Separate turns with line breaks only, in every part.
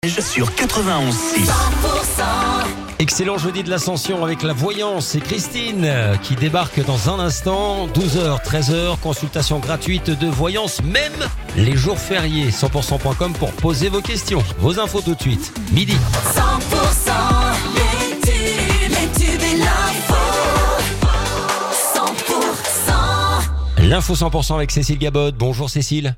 Sur 91.6.
Excellent jeudi de l'Ascension avec la voyance et Christine qui débarque dans un instant. 12h, 13h, consultation gratuite de voyance, même les jours fériés. 100%.com pour poser vos questions. Vos infos tout de suite, midi.
100% les tubes et l'info. 100%.
L'info 100% avec Cécile Gabod. Bonjour Cécile.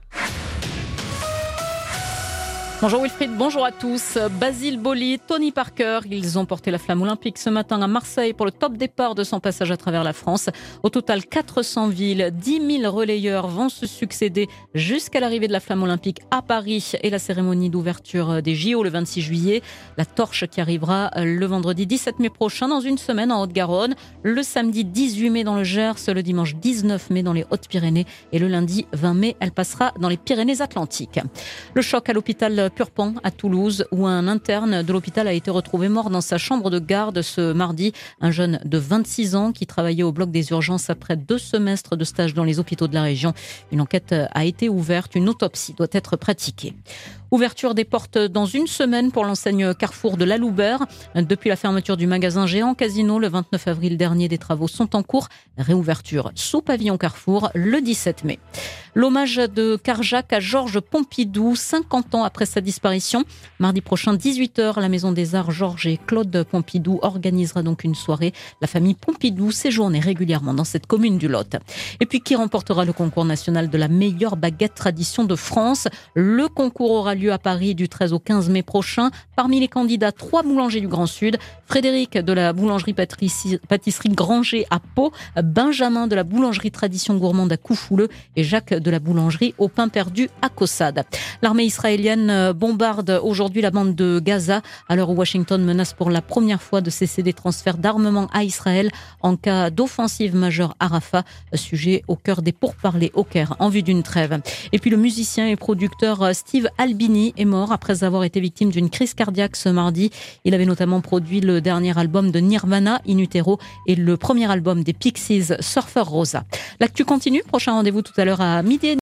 Bonjour Wilfried, bonjour à tous. Basile Boli, Tony Parker, ils ont porté la flamme olympique ce matin à Marseille pour le top départ de son passage à travers la France. Au total, 400 villes, 10 000 relayeurs vont se succéder jusqu'à l'arrivée de la flamme olympique à Paris et la cérémonie d'ouverture des JO le 26 juillet. La torche qui arrivera le vendredi 17 mai prochain dans une semaine en Haute-Garonne, le samedi 18 mai dans le Gers, le dimanche 19 mai dans les Hautes-Pyrénées et le lundi 20 mai, elle passera dans les Pyrénées-Atlantiques. Le choc à l'hôpital Purpan à Toulouse où un interne de l'hôpital a été retrouvé mort dans sa chambre de garde ce mardi. Un jeune de 26 ans qui travaillait au bloc des urgences après 2 semestres de stage dans les hôpitaux de la région. Une enquête a été ouverte, une autopsie doit être pratiquée. Ouverture des portes dans une semaine pour l'enseigne Carrefour de Laloubert. Depuis la fermeture du magasin Géant Casino le 29 avril dernier, des travaux sont en cours. Réouverture sous pavillon Carrefour le 17 mai. L'hommage de Carjac à Georges Pompidou, 50 ans après sa disparition. Mardi prochain, 18h, la Maison des Arts Georges et Claude Pompidou organisera donc une soirée. La famille Pompidou séjourne régulièrement dans cette commune du Lot. Et puis, qui remportera le concours national de la meilleure baguette tradition de France? Le concours aura lieu à Paris du 13 au 15 mai prochain. Parmi les candidats, 3 boulangers du Grand Sud. Frédéric de la boulangerie-pâtisserie Granger à Pau. Benjamin de la boulangerie Tradition Gourmande à Coufouleux. Et Jacques de la boulangerie au pain perdu à Caussade. L'armée israélienne bombarde aujourd'hui la bande de Gaza à l'heure où Washington menace pour la première fois de cesser des transferts d'armement à Israël en cas d'offensive majeure à Rafah, sujet au cœur des pourparlers au Caire en vue d'une trêve. Et puis le musicien et producteur Steve Albini est mort après avoir été victime d'une crise cardiaque ce mardi. Il avait notamment produit le dernier album de Nirvana, In Utero, et le premier album des Pixies, Surfer Rosa. L'actu continue, prochain rendez-vous tout à l'heure à midi.